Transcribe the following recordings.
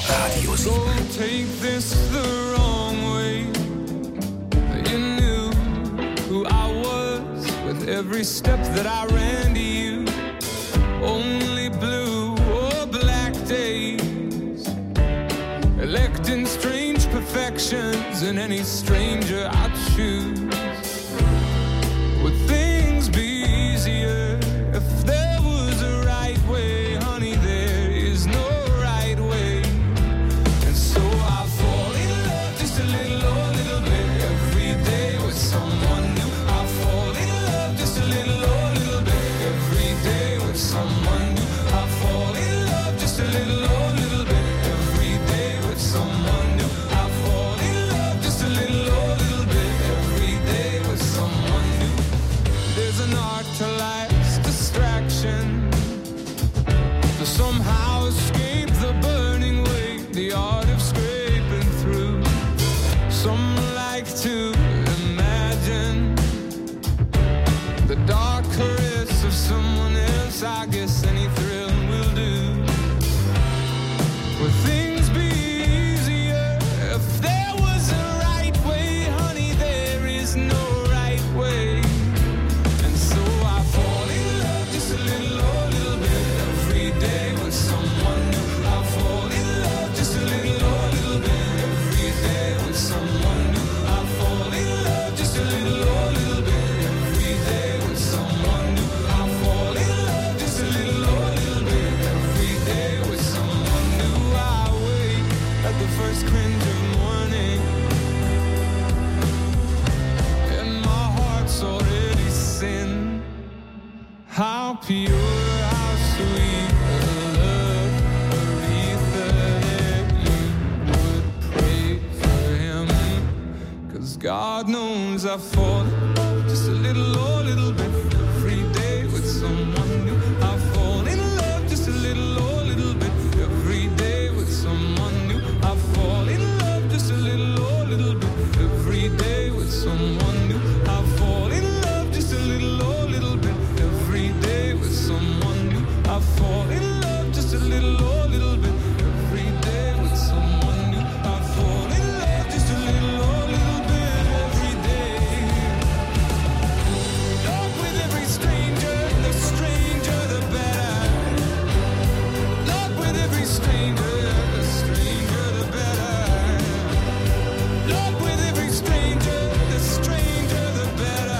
Radio 7. Don't take this the wrong way. You knew who I was with every step that I ran to you. Only blue or black days, electing strange perfections in any stranger I choose. Would things be easier if there was a right way? Honey, there is no right way. And so I fall in love just a little bit every day with someone new. I fall in love just a little bit every day with someone new. I fall in love just a little bit every day with someone new. I fall in love just a little bit every day with someone new. There's an art to life's distraction, to somehow escape the burning weight, the art of scraping through. Some like to imagine the dark caress of someone else. I guess any thrill will do. Would things be easier if there was a right way? Honey, there is no right way. And so I fall in love just a little bit every day with someone new. I fall in love just a little bit every day with someone new. I fall in love just a little bit every day with someone new. I fall in love just a little bit every day with someone new. I wake at the first cringe of morning, and my heart's already sin. How pure, how sweet the love, Aretha, that you would pray for him. 'Cause God knows I fall in love just a little bit every day with someone new. I fall in love just a little bit every day with someone new. I fall in love just a little bit every day with someone new. I fall in love just a little bit every day with someone new. I fall in love just a little bit every day with someone new. I fall in love just a little bit every day. Love with every stranger, the stranger the better. Love with every stranger, the stranger the better. Love with every stranger, the stranger the better.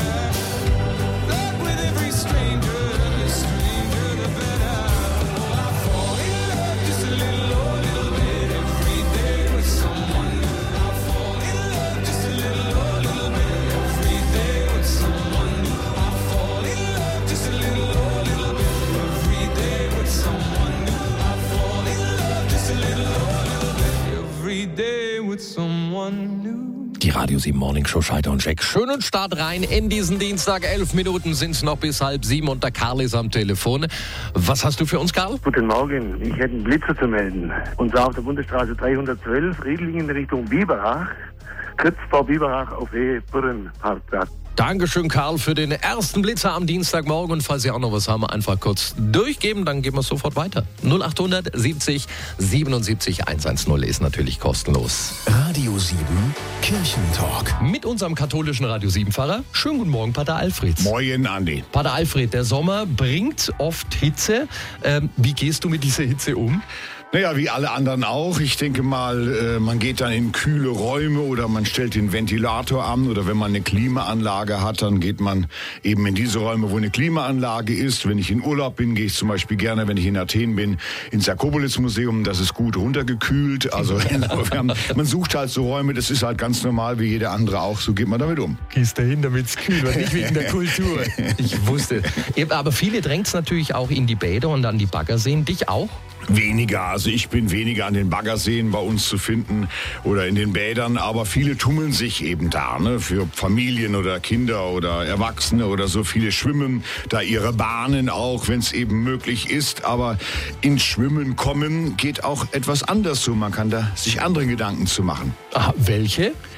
Love with every stranger, the stranger the better. Oh, I fall in love just a little bit every day with someone new. I fall in love just a little bit every day with someone new. I fall in love just a little bit every day with someone new. I fall in love just a little bit every day with someone new. Die Radio 7 Morning Show, Scheider und Jack. Schönen Start rein in diesen Dienstag. 11 Minuten sind es noch bis 6:30 und der Karl ist am Telefon. Was hast du für uns, Karl? Guten Morgen, ich hätte einen Blitzer zu melden. Und zwar auf der Bundesstraße 312, Riedlingen Richtung Biberach, kurz vor Biberach auf Burrenparkplatz. Dankeschön, Karl, für den ersten Blitzer am Dienstagmorgen. Und falls Sie auch noch was haben, einfach kurz durchgeben, dann gehen wir sofort weiter. 0800 70 77 110 ist natürlich kostenlos. Radio 7 Kirchentalk. Mit unserem katholischen Radio 7-Pfarrer. Schönen guten Morgen, Pater Alfred. Moin, Andi. Pater Alfred, der Sommer bringt oft Hitze. Wie gehst du mit dieser Hitze um? Naja, wie alle anderen auch. Ich denke mal, man geht dann in kühle Räume oder man stellt den Ventilator an oder wenn man eine Klimaanlage hat, dann geht man eben in diese Räume, wo eine Klimaanlage ist. Wenn ich in Urlaub bin, gehe ich zum Beispiel gerne, wenn ich in Athen bin, ins Jakobolitz-Museum. Das ist gut runtergekühlt. Also man sucht halt so Räume, das ist halt ganz normal, wie jeder andere auch. So geht man damit um. Gehst dahin, damit es kühl wird, nicht wegen der Kultur. Ich wusste. Aber viele drängt es natürlich auch in die Bäder und an die Baggerseen. Dich auch? Weniger, also ich bin weniger an den Baggerseen bei uns zu finden oder in den Bädern, aber viele tummeln sich eben da, ne? Für Familien oder Kinder oder Erwachsene oder so. Viele schwimmen da ihre Bahnen auch, wenn es eben möglich ist, aber ins Schwimmen kommen geht auch etwas anders so. Man kann da sich andere Gedanken zu machen. Aha, welche?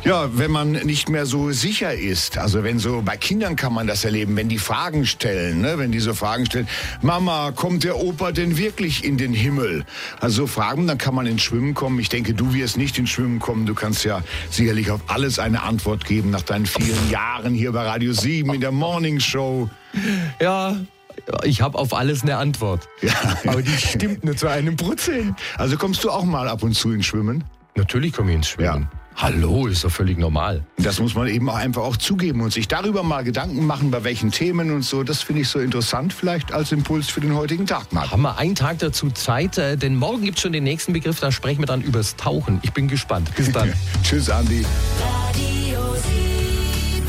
Ja, wenn man nicht mehr so sicher ist, also wenn so, bei Kindern kann man das erleben, wenn die Fragen stellen, ne? Wenn die so Fragen stellen, Mama, kommt der Opa denn wirklich in den Himmel? Also so Fragen, dann kann man ins Schwimmen kommen. Ich denke, du wirst nicht ins Schwimmen kommen, du kannst ja sicherlich auf alles eine Antwort geben nach deinen vielen Jahren hier bei Radio 7 in der Morning Show. Ja, ich habe auf alles eine Antwort. Ja. Aber die stimmt nur zu 1%. Also kommst du auch mal ab und zu ins Schwimmen? Natürlich komme ich ins Schwimmen. Ja. Hallo, ist doch völlig normal. Das muss man eben auch einfach auch zugeben und sich darüber mal Gedanken machen, bei welchen Themen und so. Das finde ich so interessant, vielleicht als Impuls für den heutigen Tag mal. Haben wir einen Tag dazu Zeit, denn morgen gibt es schon den nächsten Begriff, da sprechen wir dann übers Tauchen. Ich bin gespannt. Bis dann. Tschüss, Andi. Radio 7.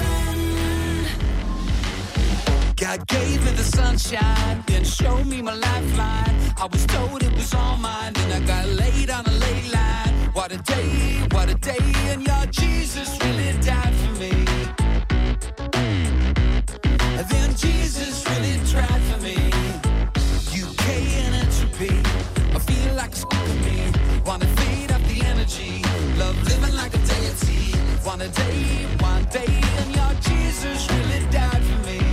God gave me the sunshine, then showed me my lifeline. I was told it was all mine, then I got laid on a ley line. What a day, and your Jesus really died for me. And then Jesus really tried for me. UK and entropy, I feel like it's calling me. Wanna feed up the energy, love living like a deity. One day, and your Jesus really died for me.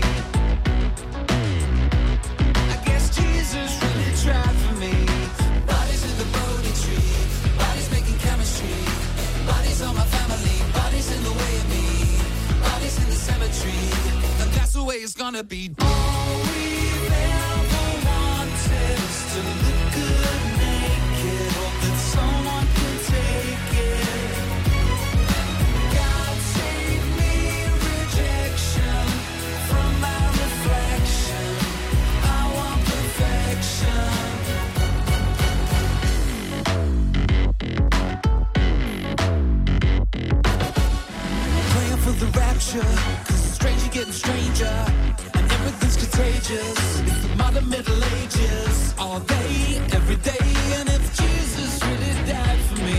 I guess Jesus really tried for me. Bodies in the Bodhi tree, bodies making chemistry. Bodies on my family, bodies in the way of me. Bodies in the cemetery, and that's the way it's gonna be. All we've ever wanted is to look good naked. Hope that someone can take it. God save me rejection from my reflection. I want perfection. Praying for the rapture, 'cause it's stranger getting stranger, and everything's contagious. It's the modern Middle Ages, all day, every day. And if Jesus really died for me,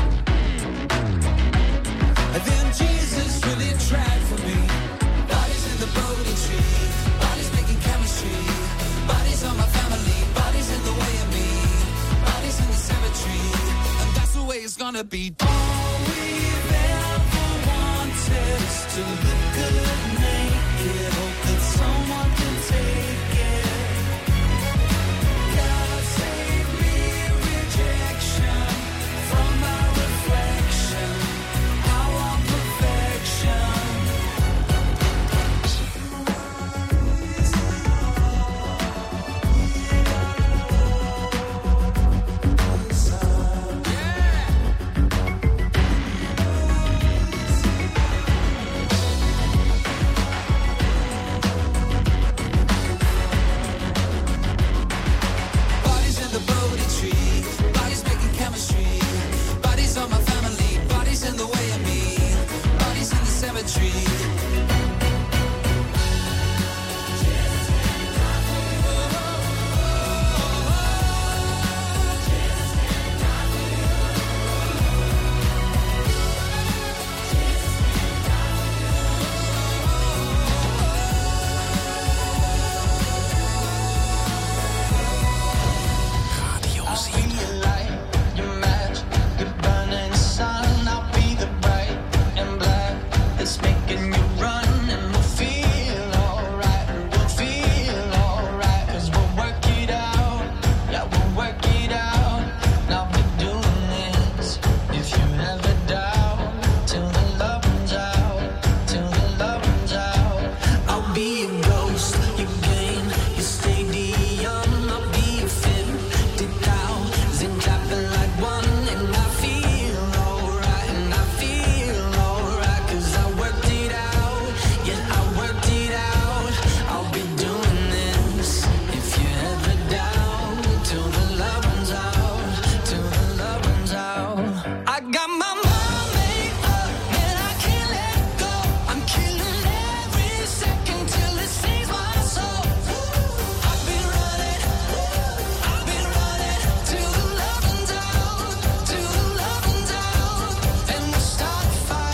and then Jesus really tried for me. Bodies in the Bodhi tree, bodies making chemistry. Bodies on my family, bodies in the way of me. Bodies in the cemetery, and that's the way it's gonna be. All we've ever wanted is to look good